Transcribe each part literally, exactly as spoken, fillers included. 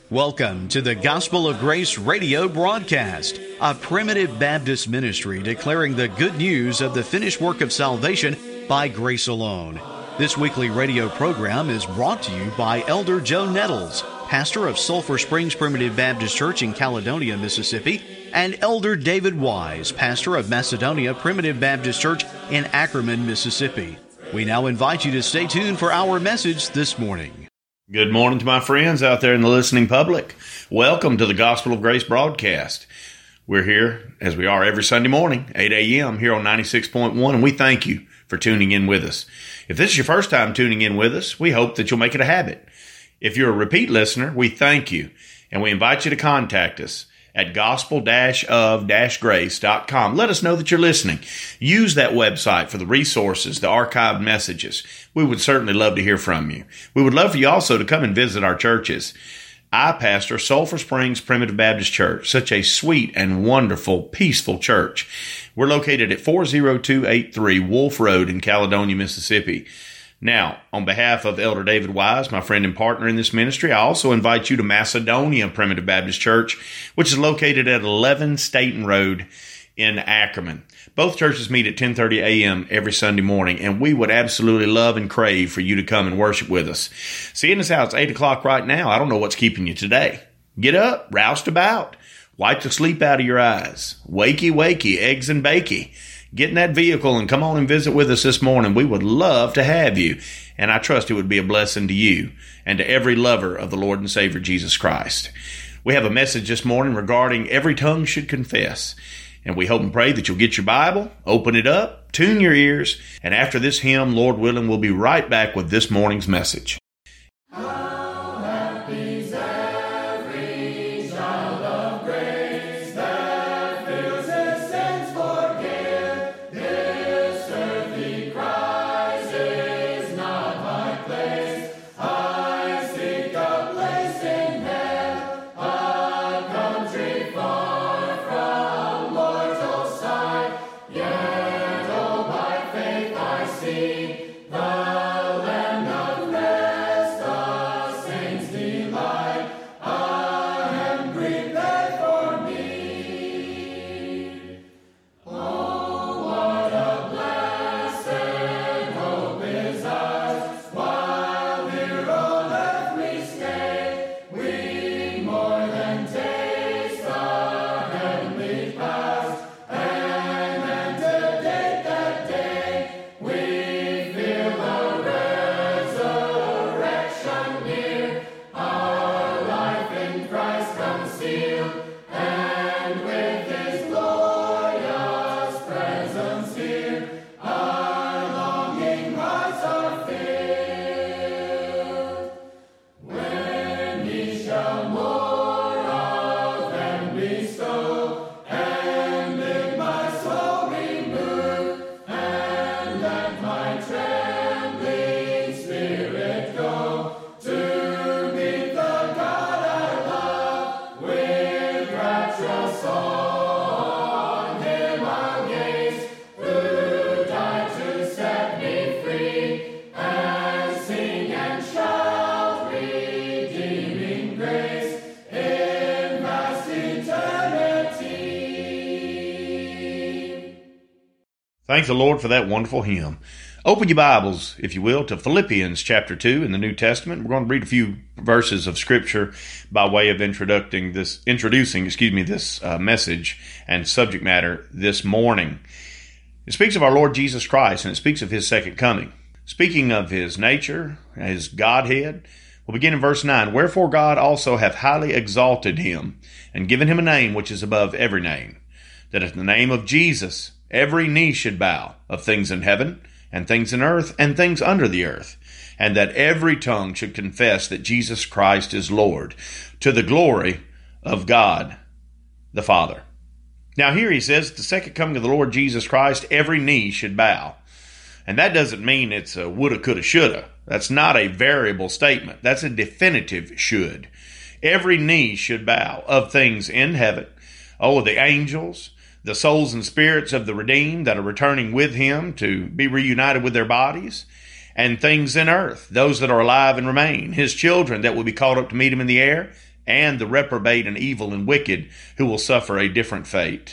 Welcome to the Gospel of Grace radio broadcast, a primitive Baptist ministry declaring the good news of the finished work of salvation by grace alone. This weekly radio program is brought to you by Elder Joe Nettles, pastor of Sulphur Springs Primitive Baptist Church in Caledonia, Mississippi, and Elder David Wise, pastor of Macedonia Primitive Baptist Church in Ackerman, Mississippi. We now invite you to stay tuned for our message this morning. Good morning to my friends out there in the listening public. Welcome to the Gospel of Grace broadcast. We're here, as we are every Sunday morning, eight a.m. here on ninety-six point one, and we thank you for tuning in with us. If this is your first time tuning in with us, we hope that you'll make it a habit. If you're a repeat listener, we thank you, and we invite you to contact us at gospel of grace dot com. Let us know that you're listening. Use that website for the resources, the archived messages. We would certainly love to hear from you. We would love for you also to come and visit our churches. I pastor Sulphur Springs Primitive Baptist Church, such a sweet and wonderful, peaceful church. We're located at four oh two eighty-three Wolf Road in Caledonia, Mississippi. Now, on behalf of Elder David Wise, my friend and partner in this ministry, I also invite you to Macedonia Primitive Baptist Church, which is located at eleven Staten Road in Ackerman. Both churches meet at ten thirty a.m. every Sunday morning, and we would absolutely love and crave for you to come and worship with us. Seeing us out, it's eight o'clock right now. I don't know what's keeping you today. Get up, roust about, wipe the sleep out of your eyes. Wakey, wakey, eggs and bakey. Get in that vehicle and come on and visit with us this morning. We would love to have you, and I trust it would be a blessing to you and to every lover of the Lord and Savior Jesus Christ. We have a message this morning regarding every tongue should confess, and we hope and pray that you'll get your Bible, open it up, tune your ears, and after this hymn, Lord willing, we'll be right back with this morning's message. Thank the Lord for that wonderful hymn. Open your Bibles, if you will, to Philippians chapter two in the New Testament. We're going to read a few verses of Scripture by way of introducing this, introducing, excuse me, this uh, message and subject matter this morning. It speaks of our Lord Jesus Christ, and it speaks of His second coming. Speaking of His nature, His Godhead, we'll begin in verse nine. Wherefore God also hath highly exalted Him, and given Him a name which is above every name, that at the name of Jesus every knee should bow, of things in heaven, and things in earth, and things under the earth, and that every tongue should confess that Jesus Christ is Lord, to the glory of God the Father. Now here he says, at the second coming of the Lord Jesus Christ, every knee should bow. And that doesn't mean it's a woulda, coulda, shoulda. That's not a variable statement. That's a definitive should. Every knee should bow, of things in heaven. Oh, the angels, the souls and spirits of the redeemed that are returning with Him to be reunited with their bodies, and things in earth, those that are alive and remain, His children that will be caught up to meet Him in the air, and the reprobate and evil and wicked who will suffer a different fate.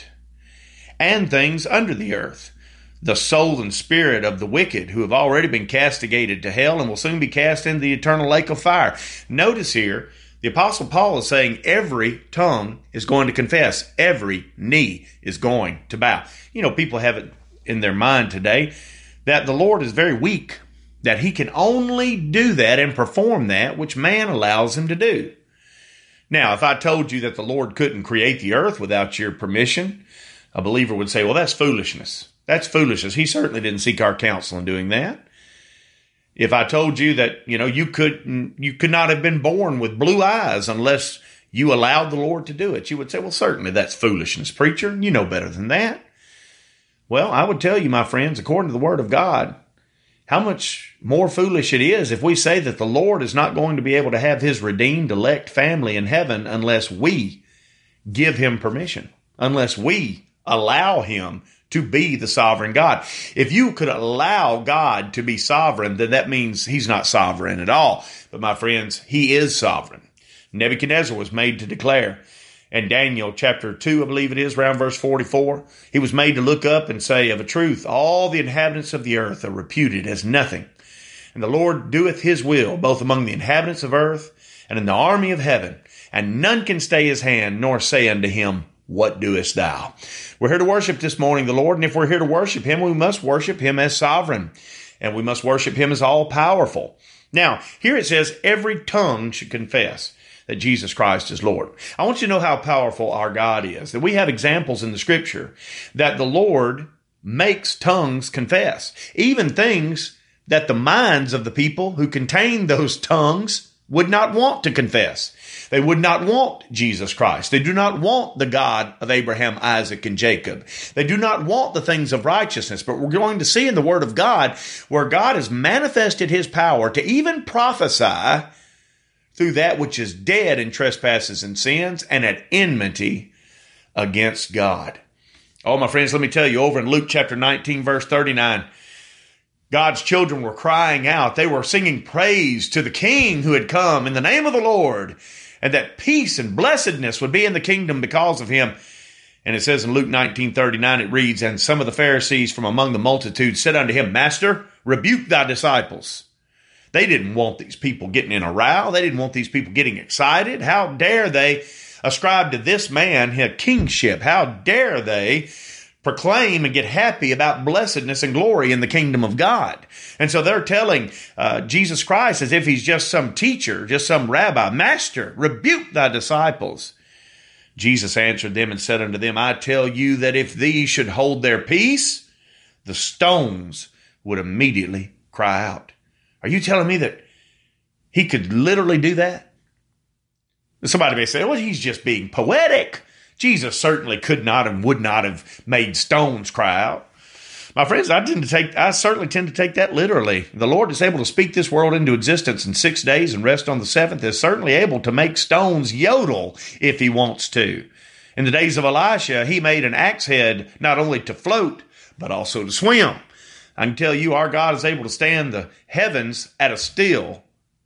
And things under the earth, the soul and spirit of the wicked who have already been castigated to hell and will soon be cast into the eternal lake of fire. Notice here, the Apostle Paul is saying every tongue is going to confess. Every knee is going to bow. You know, people have it in their mind today that the Lord is very weak, that he can only do that and perform that which man allows him to do. Now, if I told you that the Lord couldn't create the earth without your permission, a believer would say, well, that's foolishness. That's foolishness. He certainly didn't seek our counsel in doing that. If I told you that, you know, you could you could not have been born with blue eyes unless you allowed the Lord to do it, you would say, well, certainly that's foolishness, preacher. You know better than that. Well, I would tell you, my friends, according to the Word of God, how much more foolish it is if we say that the Lord is not going to be able to have his redeemed, elect family in heaven unless we give him permission, unless we allow him to be the sovereign God. If you could allow God to be sovereign, then that means he's not sovereign at all. But my friends, he is sovereign. Nebuchadnezzar was made to declare, and Daniel chapter two, I believe it is, around verse forty-four, he was made to look up and say, of a truth, all the inhabitants of the earth are reputed as nothing. And the Lord doeth his will, both among the inhabitants of earth and in the army of heaven. And none can stay his hand, nor say unto him, what doest thou? We're here to worship this morning the Lord, and if we're here to worship him, we must worship him as sovereign, and we must worship him as all-powerful. Now, here it says, every tongue should confess that Jesus Christ is Lord. I want you to know how powerful our God is, that we have examples in the Scripture that the Lord makes tongues confess, even things that the minds of the people who contain those tongues would not want to confess. They would not want Jesus Christ. They do not want the God of Abraham, Isaac, and Jacob. They do not want the things of righteousness. But we're going to see in the Word of God where God has manifested his power to even prophesy through that which is dead in trespasses and sins and at enmity against God. Oh, my friends, let me tell you, over in Luke chapter nineteen, verse thirty-nine, God's children were crying out. They were singing praise to the King who had come in the name of the Lord, and that peace and blessedness would be in the kingdom because of him. And it says in Luke nineteen thirty-nine, it reads, and some of the Pharisees from among the multitude said unto him, Master, rebuke thy disciples. They didn't want these people getting in a row. They didn't want these people getting excited. How dare they ascribe to this man a kingship? How dare they proclaim and get happy about blessedness and glory in the kingdom of God? And so they're telling uh, Jesus Christ as if he's just some teacher, just some rabbi, Master, rebuke thy disciples. Jesus answered them and said unto them, I tell you that if these should hold their peace, the stones would immediately cry out. Are you telling me that he could literally do that? Somebody may say, well, he's just being poetic. Jesus certainly could not and would not have made stones cry out. My friends, I tend to take, I certainly tend to take that literally. The Lord is able to speak this world into existence in six days and rest on the seventh, is certainly able to make stones yodel if he wants to. In the days of Elisha, he made an axe head not only to float, but also to swim. I can tell you our God is able to stand the heavens at a still.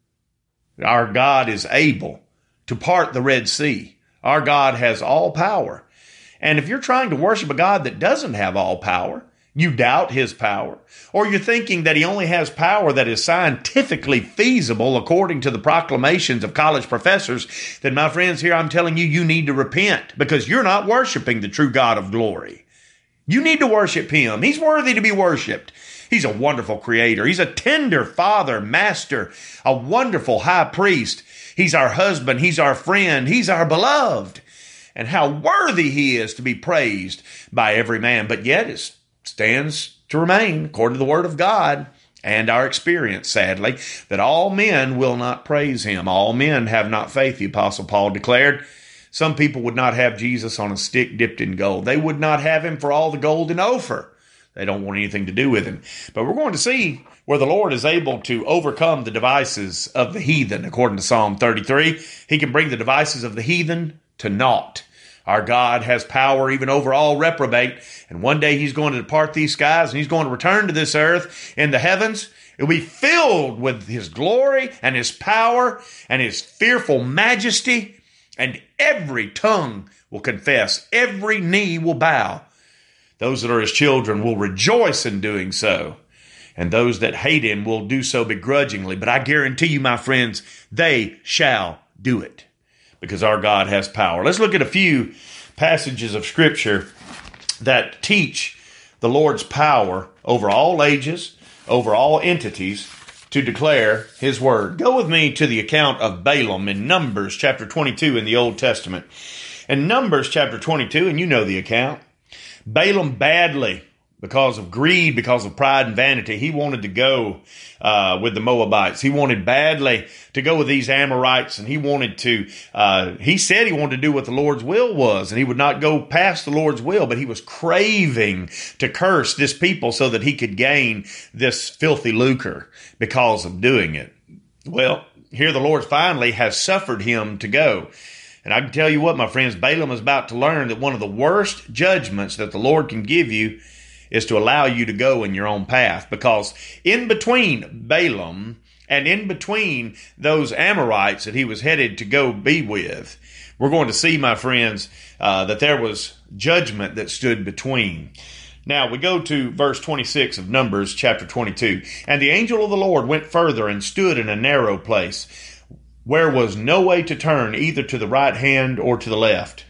Our God is able to part the Red Sea. Our God has all power. And if you're trying to worship a God that doesn't have all power, you doubt his power, or you're thinking that he only has power that is scientifically feasible according to the proclamations of college professors, then my friends, here I'm telling you, you need to repent because you're not worshiping the true God of glory. You need to worship him. He's worthy to be worshiped. He's a wonderful creator. He's a tender father, master, a wonderful high priest. He's our husband. He's our friend. He's our beloved. And how worthy he is to be praised by every man. But yet it stands to remain, according to the word of God and our experience, sadly, that all men will not praise him. All men have not faith, the Apostle Paul declared. Some people would not have Jesus on a stick dipped in gold. They would not have him for all the gold in Ophir. They don't want anything to do with him. But we're going to see where the Lord is able to overcome the devices of the heathen. According to Psalm thirty-three, he can bring the devices of the heathen to naught. Our God has power even over all reprobate. And one day he's going to depart these skies and he's going to return to this earth in the heavens. It will be filled with his glory and his power and his fearful majesty. and every tongue will confess, every knee will bow. Those that are his children will rejoice in doing so, and those that hate him will do so begrudgingly. But I guarantee you, my friends, they shall do it, because our God has power. Let's look at a few passages of Scripture that teach the Lord's power over all ages, over all entities, to declare his word. Go with me to the account of Balaam in Numbers chapter twenty-two in the Old Testament. In Numbers chapter twenty-two, and you know the account, Balaam badly, because of greed, because of pride and vanity, he wanted to go uh, with the Moabites. He wanted badly to go with these Amorites, and he wanted to, uh, he said he wanted to do what the Lord's will was, and he would not go past the Lord's will, but he was craving to curse this people so that he could gain this filthy lucre because of doing it. Well, here the Lord finally has suffered him to go. And I can tell you what, my friends, Balaam is about to learn that one of the worst judgments that the Lord can give you is to allow you to go in your own path, because in between Balaam and in between those Amorites that he was headed to go be with, we're going to see, my friends, uh, that there was judgment that stood between. Now we go to verse twenty-six of Numbers chapter twenty-two. And the angel of the Lord went further and stood in a narrow place, where was no way to turn either to the right hand or to the left.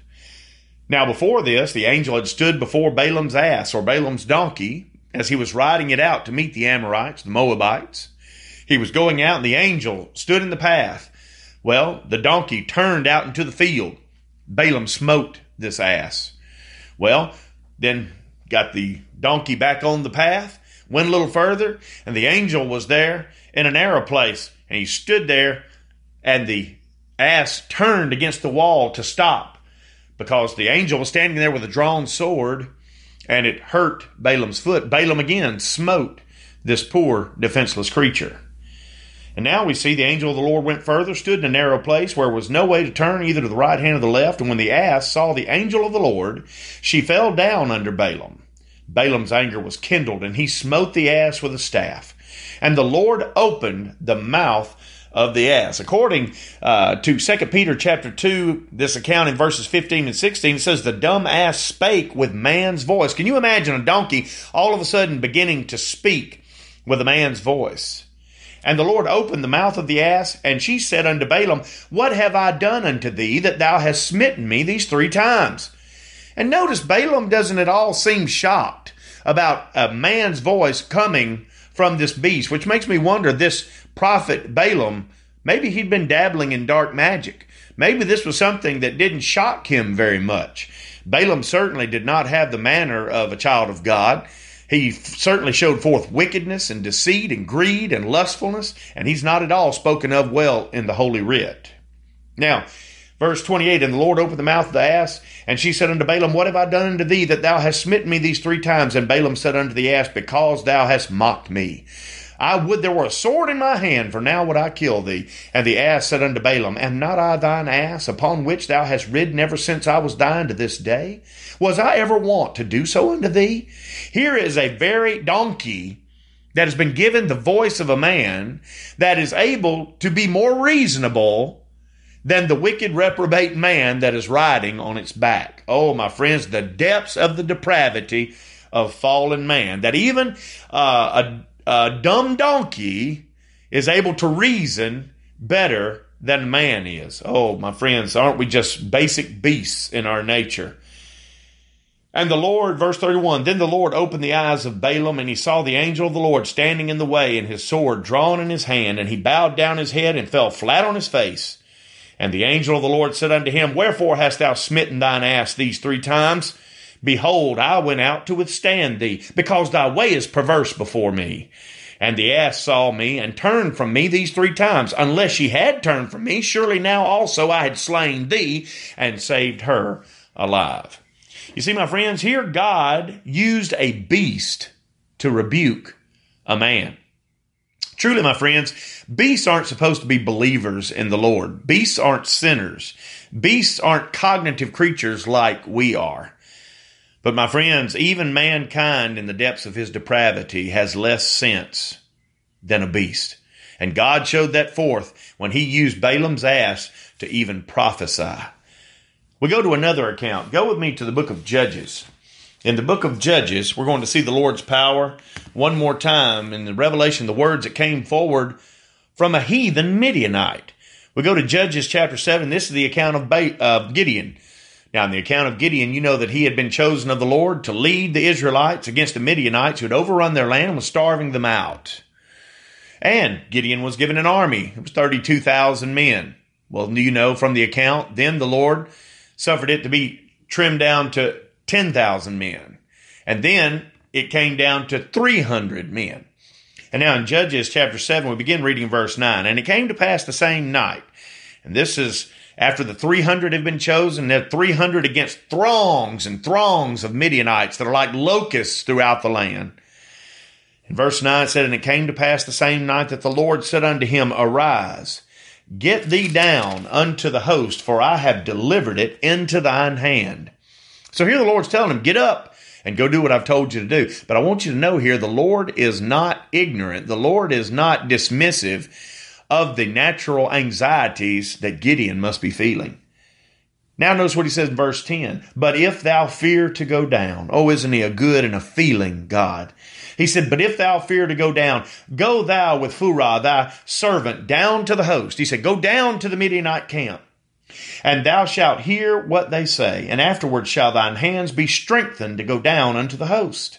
Now before this, the angel had stood before Balaam's ass, or Balaam's donkey, as he was riding it out to meet the Amorites, the Moabites. He was going out, and the angel stood in the path. Well, the donkey turned out into the field. Balaam smote this ass. Well, then got the donkey back on the path, went a little further, and the angel was there in a narrow place, and he stood there, and the ass turned against the wall to stop, because the angel was standing there with a drawn sword, and it hurt Balaam's foot. Balaam again smote this poor defenseless creature. And now we see the angel of the Lord went further, stood in a narrow place where was no way to turn either to the right hand or the left. And when the ass saw the angel of the Lord, she fell down under Balaam. Balaam's anger was kindled, and he smote the ass with a staff. And the Lord opened the mouth of the ass. According uh, to Second Peter chapter two, this account in verses fifteen and sixteen, it says, the dumb ass spake with man's voice. Can you imagine a donkey all of a sudden beginning to speak with a man's voice? And the Lord opened the mouth of the ass, and she said unto Balaam, what have I done unto thee that thou hast smitten me these three times? And notice Balaam doesn't at all seem shocked about a man's voice coming from this beast, which makes me wonder, this prophet Balaam, maybe he'd been dabbling in dark magic. Maybe this was something that didn't shock him very much. Balaam certainly did not have the manner of a child of God. He certainly showed forth wickedness and deceit and greed and lustfulness, and he's not at all spoken of well in the Holy Writ. Now, verse twenty-eight, and the Lord opened the mouth of the ass, and she said unto Balaam, what have I done unto thee that thou hast smitten me these three times? And Balaam said unto the ass, because thou hast mocked me. I would there were a sword in my hand, for now would I kill thee. And the ass said unto Balaam, am not I thine ass, upon which thou hast ridden ever since I was thine to this day? Was I ever wont to do so unto thee? Here is a very donkey that has been given the voice of a man that is able to be more reasonable than the wicked reprobate man that is riding on its back. Oh, my friends, the depths of the depravity of fallen man, that even uh, a A dumb donkey is able to reason better than man is. Oh, my friends, aren't we just basic beasts in our nature? And the Lord, verse thirty-one, then the Lord opened the eyes of Balaam, and he saw the angel of the Lord standing in the way, and his sword drawn in his hand, and he bowed down his head and fell flat on his face. And the angel of the Lord said unto him, wherefore hast thou smitten thine ass these three times? Behold, I went out to withstand thee, because thy way is perverse before me. And the ass saw me, and turned from me these three times. Unless she had turned from me, surely now also I had slain thee, and saved her alive. You see, my friends, here God used a beast to rebuke a man. Truly, my friends, beasts aren't supposed to be believers in the Lord. Beasts aren't sinners. Beasts aren't cognitive creatures like we are. But my friends, even mankind in the depths of his depravity has less sense than a beast. And God showed that forth when he used Balaam's ass to even prophesy. We go to another account. Go with me to the book of Judges. In the book of Judges, we're going to see the Lord's power one more time in the revelation, the words that came forward from a heathen Midianite. We go to Judges chapter seven. This is the account of ba- uh, Gideon. Now, in the account of Gideon, you know that he had been chosen of the Lord to lead the Israelites against the Midianites who had overrun their land and was starving them out. And Gideon was given an army. It was thirty-two thousand men. Well, you know from the account, then the Lord suffered it to be trimmed down to ten thousand men. And then it came down to three hundred men. And now in Judges chapter seven, we begin reading verse nine. And it came to pass the same night. And this is after the three hundred have been chosen, they're three hundred against throngs and throngs of Midianites that are like locusts throughout the land. In verse nine it said, And it came to pass the same night that the Lord said unto him, Arise, get thee down unto the host, for I have delivered it into thine hand. So here the Lord's telling him, get up and go do what I've told you to do. But I want you to know here, the Lord is not ignorant. The Lord is not dismissive of the natural anxieties that Gideon must be feeling. Now notice what he says in verse ten. But if thou fear to go down, oh, isn't he a good and a feeling God? He said, but if thou fear to go down, go thou with Phurah, thy servant, down to the host. He said, go down to the Midianite camp. And thou shalt hear what they say, and afterward shall thine hands be strengthened to go down unto the host.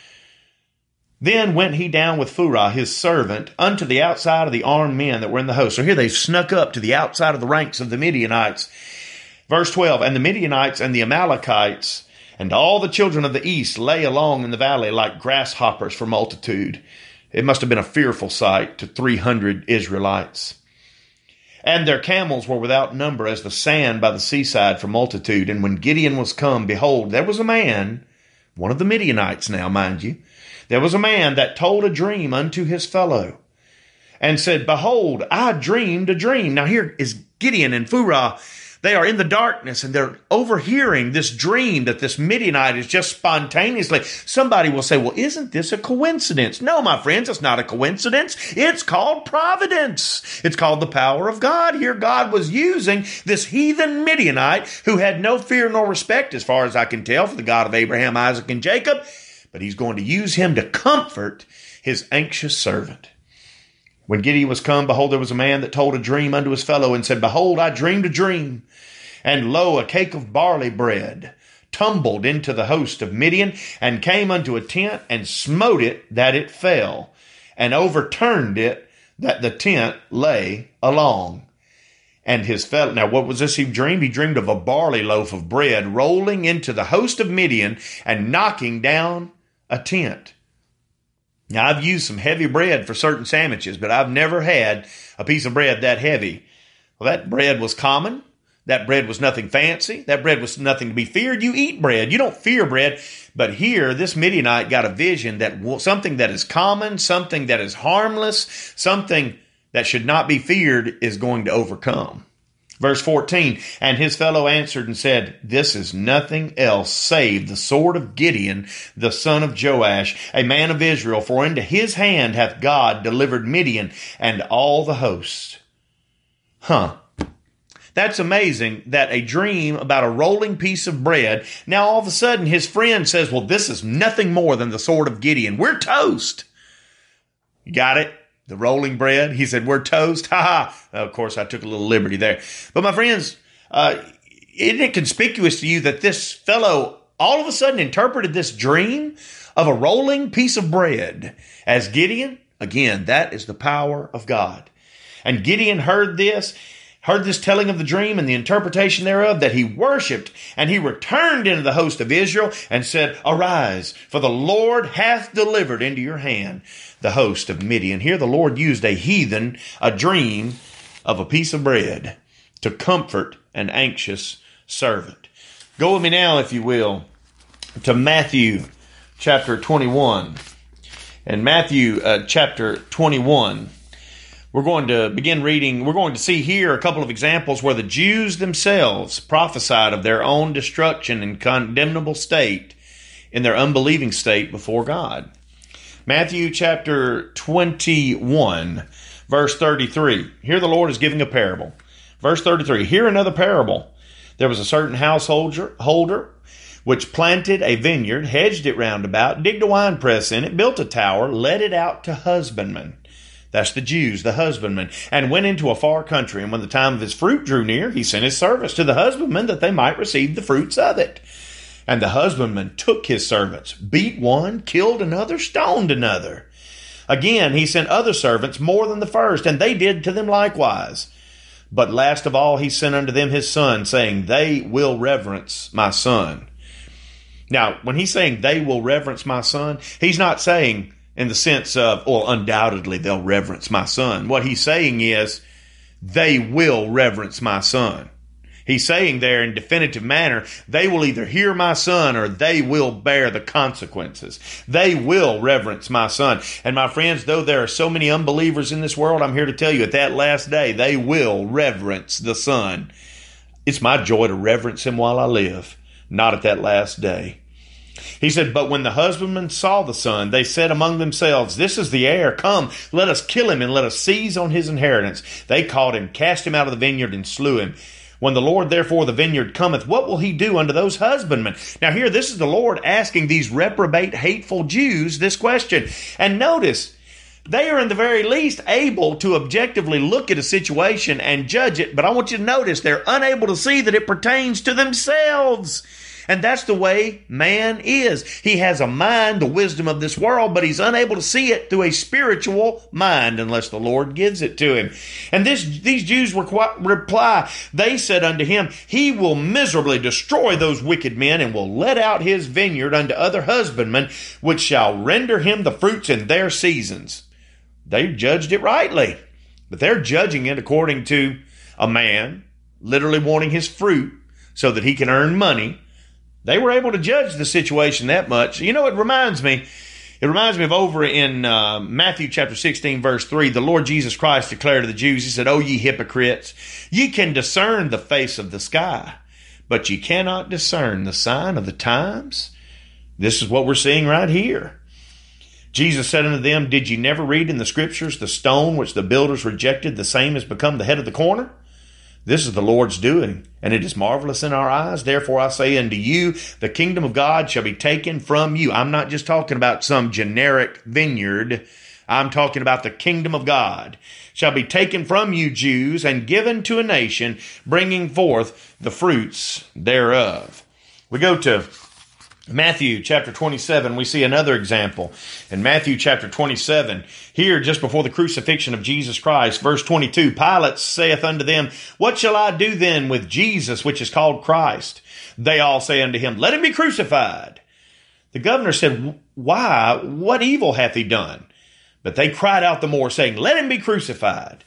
Then went he down with Phurah his servant unto the outside of the armed men that were in the host. So here they've snuck up to the outside of the ranks of the Midianites. Verse twelve, And the Midianites and the Amalekites and all the children of the east lay along in the valley like grasshoppers for multitude. It must have been a fearful sight to three hundred Israelites. And their camels were without number as the sand by the seaside for multitude. And when Gideon was come, behold, there was a man, one of the Midianites now, mind you, there was a man that told a dream unto his fellow, and said, Behold, I dreamed a dream. Now here is Gideon and Phurah. They are in the darkness and they're overhearing this dream that this Midianite is just spontaneously. Somebody will say, well, isn't this a coincidence? No, my friends, it's not a coincidence. It's called providence. It's called the power of God. Here God was using this heathen Midianite who had no fear nor respect, as far as I can tell, for the God of Abraham, Isaac, and Jacob. But he's going to use him to comfort his anxious servant. When Gideon was come, behold, there was a man that told a dream unto his fellow, and said, Behold, I dreamed a dream. And lo, a cake of barley bread tumbled into the host of Midian, and came unto a tent, and smote it that it fell, and overturned it that the tent lay along. And his fellow, now what was this he dreamed? He dreamed of a barley loaf of bread rolling into the host of Midian and knocking down a tent. Now, I've used some heavy bread for certain sandwiches, but I've never had a piece of bread that heavy. Well, that bread was common. That bread was nothing fancy. That bread was nothing to be feared. You eat bread. You don't fear bread. But here, this Midianite got a vision that something that is common, something that is harmless, something that should not be feared is going to overcome. Verse fourteen, And his fellow answered and said, This is nothing else save the sword of Gideon, the son of Joash, a man of Israel, for into his hand hath God delivered Midian and all the hosts. Huh. That's amazing that a dream about a rolling piece of bread, now all of a sudden his friend says, well, this is nothing more than the sword of Gideon. We're toast. You got it? The rolling bread. He said, we're toast. Ha ha. Of course, I took a little liberty there. But my friends, uh, isn't it conspicuous to you that this fellow all of a sudden interpreted this dream of a rolling piece of bread as Gideon? Again, that is the power of God. And Gideon heard this, heard this telling of the dream and the interpretation thereof, that he worshipped, and he returned into the host of Israel and said, Arise, for the Lord hath delivered into your hand the host of Midian. Here the Lord used a heathen, a dream of a piece of bread to comfort an anxious servant. Go with me now, if you will, to Matthew chapter twenty-one. In Matthew uh, chapter twenty-one, we're going to begin reading. We're going to see here a couple of examples where the Jews themselves prophesied of their own destruction and condemnable state in their unbelieving state before God. Matthew chapter twenty-one, Verse thirty-three. Here the Lord is giving a parable. Verse thirty-three. Hear another parable. There was a certain householder holder, which planted a vineyard, hedged it round about, digged a winepress in it, built a tower, let it out to husbandmen. That's the Jews, the husbandmen, and went into a far country. And when the time of his fruit drew near, he sent his servants to the husbandmen that they might receive the fruits of it. And the husbandman took his servants, beat one, killed another, stoned another. Again, he sent other servants more than the first, and they did to them likewise. But last of all, he sent unto them his son, saying, They will reverence my son. Now, when he's saying they will reverence my son, he's not saying in the sense of, well, undoubtedly they'll reverence my son. What he's saying is, they will reverence my son. He's saying there in definitive manner, they will either hear my son or they will bear the consequences. They will reverence my son. And my friends, though there are so many unbelievers in this world, I'm here to tell you at that last day, they will reverence the son. It's my joy to reverence him while I live, not at that last day. He said, But when the husbandmen saw the son, they said among themselves, This is the heir. Come, let us kill him and let us seize on his inheritance. They caught him, cast him out of the vineyard, and slew him. When the Lord therefore of the vineyard cometh, what will he do unto those husbandmen? Now here, this is the Lord asking these reprobate, hateful Jews this question. And notice, they are in the very least able to objectively look at a situation and judge it. But I want you to notice they're unable to see that it pertains to themselves. And that's the way man is. He has a mind, the wisdom of this world, but he's unable to see it through a spiritual mind unless the Lord gives it to him. And this, these Jews reply, they said unto him, He will miserably destroy those wicked men and will let out his vineyard unto other husbandmen, which shall render him the fruits in their seasons. They judged it rightly, but they're judging it according to a man literally wanting his fruit so that he can earn money. They were able to judge the situation that much. You know, it reminds me, it reminds me of over in uh, Matthew chapter sixteen, verse three, the Lord Jesus Christ declared to the Jews, He said, O ye hypocrites, ye can discern the face of the sky, but ye cannot discern the sign of the times. This is what we're seeing right here. Jesus said unto them, Did ye never read in the scriptures, the stone which the builders rejected, the same has become the head of the corner? This is the Lord's doing, and it is marvelous in our eyes. Therefore I say unto you, the kingdom of God shall be taken from you. I'm not just talking about some generic vineyard. I'm talking about the kingdom of God shall be taken from you, Jews, and given to a nation, bringing forth the fruits thereof. We go to Matthew chapter twenty-seven, we see another example. In Matthew chapter twenty-seven, here just before the crucifixion of Jesus Christ, verse twenty-two, Pilate saith unto them, What shall I do then with Jesus, which is called Christ? They all say unto him, Let him be crucified. The governor said, Why? What evil hath he done? But they cried out the more, saying, Let him be crucified.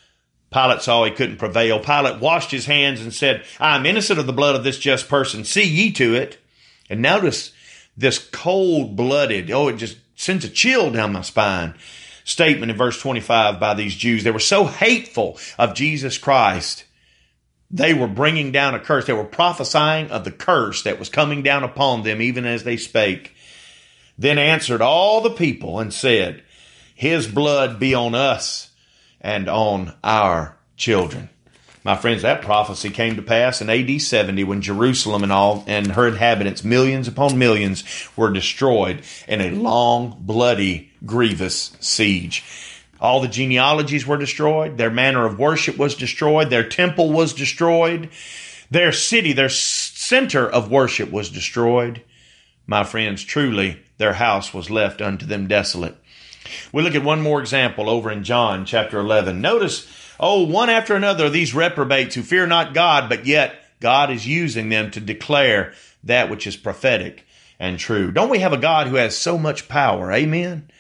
Pilate saw he couldn't prevail. Pilate washed his hands and said, I am innocent of the blood of this just person. See ye to it. And notice this cold-blooded, oh, it just sends a chill down my spine, statement in verse twenty-five by these Jews. They were so hateful of Jesus Christ. They were bringing down a curse. They were prophesying of the curse that was coming down upon them even as they spake. Then answered all the people and said, His blood be on us and on our children. My friends, that prophecy came to pass in A D seventy when Jerusalem and all and her inhabitants, millions upon millions, were destroyed in a long, bloody, grievous siege. All the genealogies were destroyed. Their manner of worship was destroyed. Their temple was destroyed. Their city, their center of worship was destroyed. My friends, truly, their house was left unto them desolate. We look at one more example over in John chapter eleven. Notice, oh, one after another of these reprobates who fear not God, but yet God is using them to declare that which is prophetic and true. Don't we have a God who has so much power? Amen.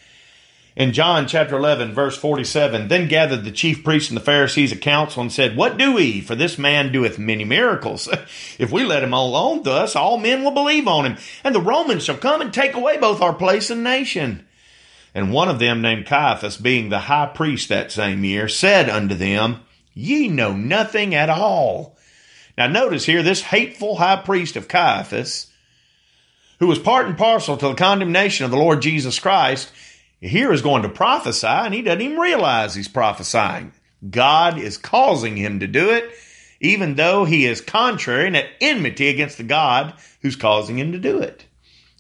In John chapter eleven, verse forty-seven, then gathered the chief priests and the Pharisees a council and said, What do we? For this man doeth many miracles. If we let him alone thus, all men will believe on him. And the Romans shall come and take away both our place and nation. And one of them, named Caiaphas, being the high priest that same year, said unto them, Ye know nothing at all. Now notice here, this hateful high priest of Caiaphas, who was part and parcel to the condemnation of the Lord Jesus Christ, here is going to prophesy, and he doesn't even realize he's prophesying. God is causing him to do it, even though he is contrary and at enmity against the God who's causing him to do it.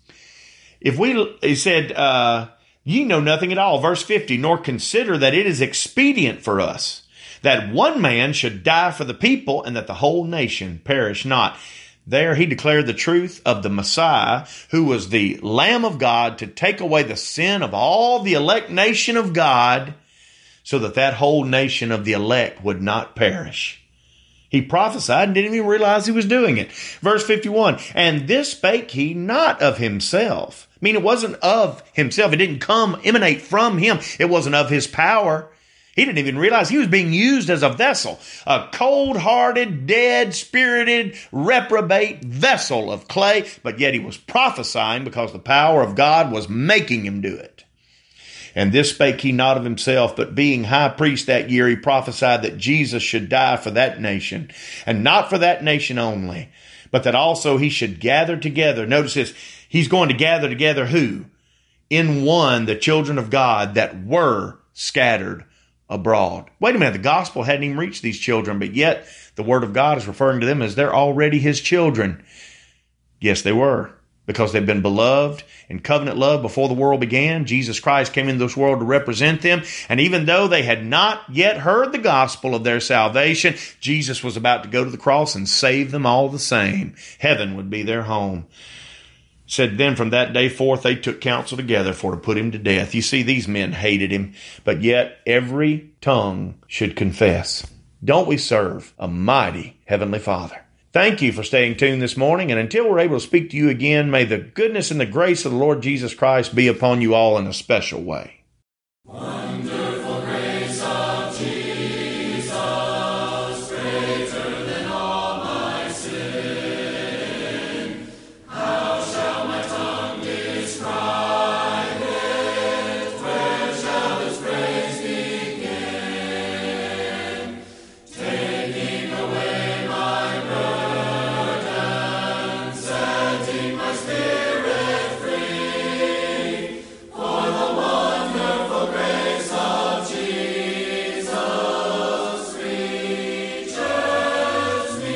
If we, he said, uh, ye know nothing at all, verse fifty, nor consider that it is expedient for us that one man should die for the people and that the whole nation perish not. There he declared the truth of the Messiah, who was the Lamb of God to take away the sin of all the elect nation of God, so that that whole nation of the elect would not perish. He prophesied and didn't even realize he was doing it. Verse fifty-one, and this spake he not of himself. I mean, it wasn't of himself. It didn't come, emanate from him. It wasn't of his power. He didn't even realize he was being used as a vessel, a cold-hearted, dead-spirited, reprobate vessel of clay, but yet he was prophesying because the power of God was making him do it. And this spake he not of himself, but being high priest that year, he prophesied that Jesus should die for that nation, and not for that nation only, but that also he should gather together. Notice this, he's going to gather together who? In one, the children of God that were scattered abroad. Wait a minute, the gospel hadn't even reached these children, but yet the word of God is referring to them as they're already his children. Yes, they were, because they've been beloved in covenant love before the world began. Jesus Christ came into this world to represent them, and even though they had not yet heard the gospel of their salvation, Jesus was about to go to the cross and save them all the same. Heaven would be their home. Said then from that day forth they took counsel together for to put him to death. You see, these men hated him, but yet every tongue should confess. Don't we serve a mighty Heavenly Father? Thank you for staying tuned this morning, and until we're able to speak to you again, may the goodness and the grace of the Lord Jesus Christ be upon you all in a special way. Wonderful grace of Jesus, greater than all my sin. How shall my tongue describe it? Where shall its praise begin? Taking away my burden, setting my spirit free, for the wonderful grace of Jesus reaches me.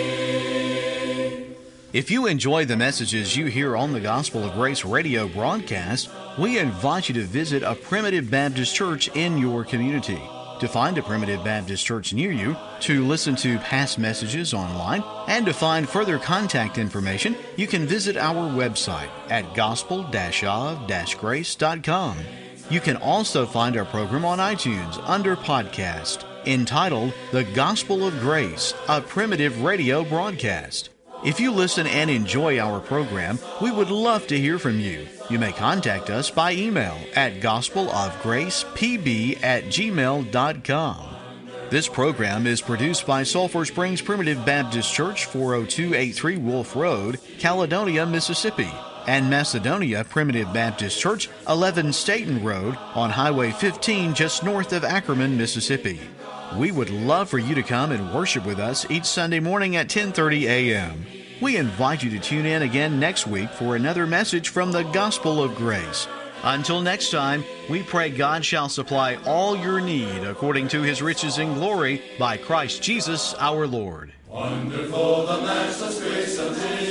If you enjoy the messages you hear on the Gospel of Grace radio broadcast, we invite you to visit a Primitive Baptist church in your community. To find a Primitive Baptist church near you, to listen to past messages online, and to find further contact information, you can visit our website at gospel dash of dash grace dot com. You can also find our program on iTunes under podcast, entitled The Gospel of Grace, a Primitive Radio Broadcast. If you listen and enjoy our program, we would love to hear from you. You may contact us by email at gospelofgracepb at gmail dot com. This program is produced by Sulphur Springs Primitive Baptist Church, four oh two eighty-three Wolf Road, Caledonia, Mississippi, and Macedonia Primitive Baptist Church, eleven Staten Road, on Highway fifteen, just north of Ackerman, Mississippi. We would love for you to come and worship with us each Sunday morning at ten thirty a.m. We invite you to tune in again next week for another message from the Gospel of Grace. Until next time, we pray God shall supply all your need according to His riches in glory by Christ Jesus our Lord. Wonderful the matchless grace of Jesus.